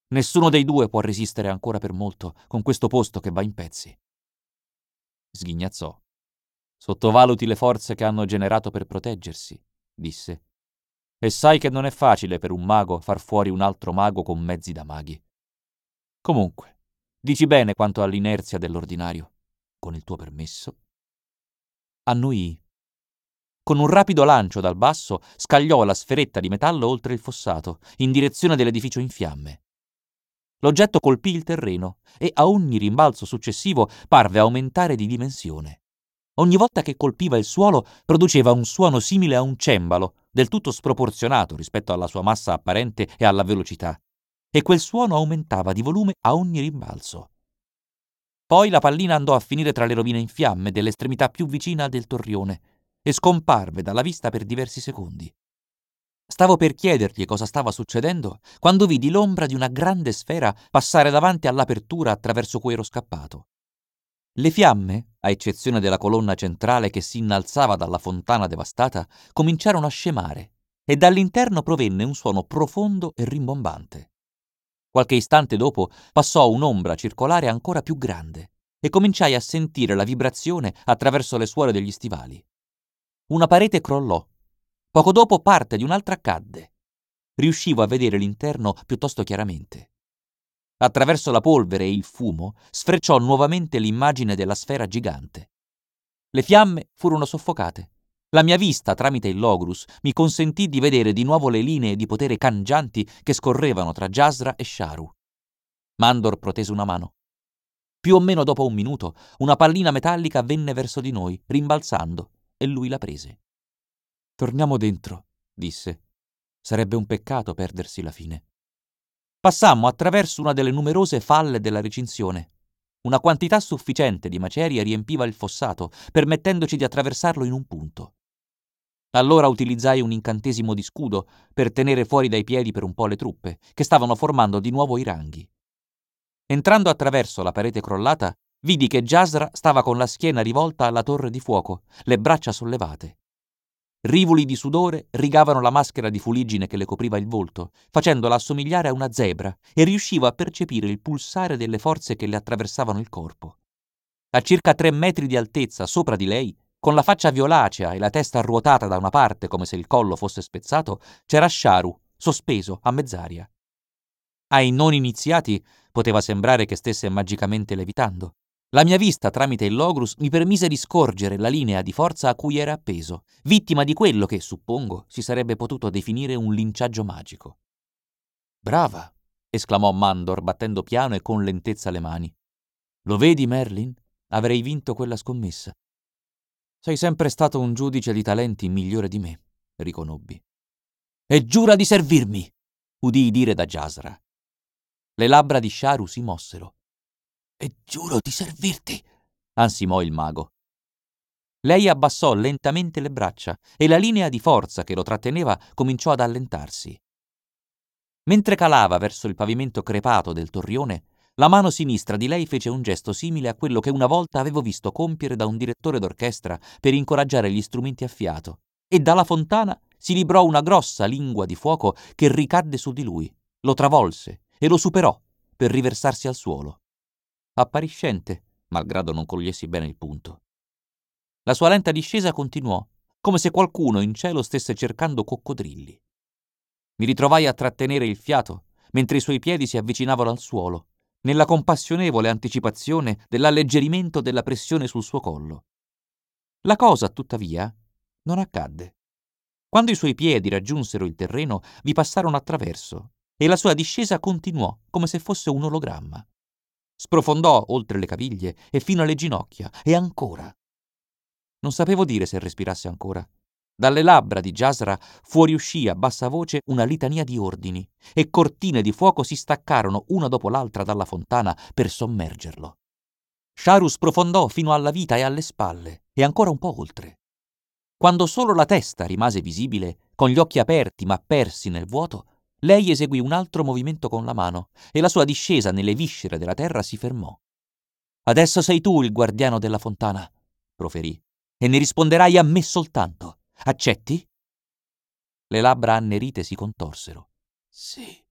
Nessuno dei due può resistere ancora per molto con questo posto che va in pezzi. Sghignazzò. Sottovaluti le forze che hanno generato per proteggersi, disse. E sai che non è facile per un mago far fuori un altro mago con mezzi da maghi. Comunque, dici bene quanto all'inerzia dell'ordinario. Con il tuo permesso. Annuì. Con un rapido lancio dal basso scagliò la sferetta di metallo oltre il fossato, in direzione dell'edificio in fiamme. L'oggetto colpì il terreno e a ogni rimbalzo successivo parve aumentare di dimensione. Ogni volta che colpiva il suolo produceva un suono simile a un cembalo, del tutto sproporzionato rispetto alla sua massa apparente e alla velocità, e quel suono aumentava di volume a ogni rimbalzo. Poi la pallina andò a finire tra le rovine in fiamme dell'estremità più vicina del torrione e scomparve dalla vista per diversi secondi. Stavo per chiedergli cosa stava succedendo quando vidi l'ombra di una grande sfera passare davanti all'apertura attraverso cui ero scappato. Le fiamme, a eccezione della colonna centrale che si innalzava dalla fontana devastata, cominciarono a scemare e dall'interno provenne un suono profondo e rimbombante. Qualche istante dopo passò un'ombra circolare ancora più grande e cominciai a sentire la vibrazione attraverso le suole degli stivali. Una parete crollò. Poco dopo parte di un'altra cadde. Riuscivo a vedere l'interno piuttosto chiaramente. Attraverso la polvere e il fumo sfrecciò nuovamente l'immagine della sfera gigante. Le fiamme furono soffocate. La mia vista tramite il Logrus mi consentì di vedere di nuovo le linee di potere cangianti che scorrevano tra Jasra e Sharu. Mandor protese una mano. Più o meno dopo un minuto, una pallina metallica venne verso di noi, rimbalzando, e lui la prese. «Torniamo dentro», disse. «Sarebbe un peccato perdersi la fine». Passammo attraverso una delle numerose falle della recinzione. Una quantità sufficiente di macerie riempiva il fossato, permettendoci di attraversarlo in un punto. Allora utilizzai un incantesimo di scudo per tenere fuori dai piedi per un po' le truppe, che stavano formando di nuovo i ranghi. Entrando attraverso la parete crollata, vidi che Jasra stava con la schiena rivolta alla torre di fuoco, le braccia sollevate. Rivoli di sudore rigavano la maschera di fuliggine che le copriva il volto, facendola assomigliare a una zebra, e riuscivo a percepire il pulsare delle forze che le attraversavano il corpo. A circa 3 metri di altezza sopra di lei, con la faccia violacea e la testa ruotata da una parte come se il collo fosse spezzato, c'era Sharu, sospeso a mezz'aria. Ai non iniziati poteva sembrare che stesse magicamente levitando. La mia vista tramite il Logrus mi permise di scorgere la linea di forza a cui era appeso, vittima di quello che, suppongo, si sarebbe potuto definire un linciaggio magico. «Brava!» esclamò Mandor battendo piano e con lentezza le mani. «Lo vedi, Merlin? Avrei vinto quella scommessa». «Sei sempre stato un giudice di talenti migliore di me», riconobbi. «E giura di servirmi!» udii dire da Jasra. Le labbra di Sharu si mossero. «E giuro di servirti!» ansimò il mago. Lei abbassò lentamente le braccia e la linea di forza che lo tratteneva cominciò ad allentarsi. Mentre calava verso il pavimento crepato del torrione, la mano sinistra di lei fece un gesto simile a quello che una volta avevo visto compiere da un direttore d'orchestra per incoraggiare gli strumenti a fiato, e dalla fontana si librò una grossa lingua di fuoco che ricadde su di lui, lo travolse e lo superò per riversarsi al suolo. Appariscente, malgrado non cogliessi bene il punto. La sua lenta discesa continuò, come se qualcuno in cielo stesse cercando coccodrilli. Mi ritrovai a trattenere il fiato, mentre i suoi piedi si avvicinavano al suolo, nella compassionevole anticipazione dell'alleggerimento della pressione sul suo collo. La cosa, tuttavia, non accadde. Quando i suoi piedi raggiunsero il terreno, vi passarono attraverso, e la sua discesa continuò come se fosse un ologramma. Sprofondò oltre le caviglie e fino alle ginocchia, e ancora. Non sapevo dire se respirasse ancora. Dalle labbra di Jasra fuoriuscì a bassa voce una litania di ordini, e cortine di fuoco si staccarono una dopo l'altra dalla fontana per sommergerlo. Sharu sprofondò fino alla vita e alle spalle, e ancora un po' oltre. Quando solo la testa rimase visibile, con gli occhi aperti ma persi nel vuoto, lei eseguì un altro movimento con la mano, e la sua discesa nelle viscere della terra si fermò. «Adesso sei tu il guardiano della fontana», proferì, «e ne risponderai a me soltanto. Accetti?» Le labbra annerite si contorsero. «Sì»,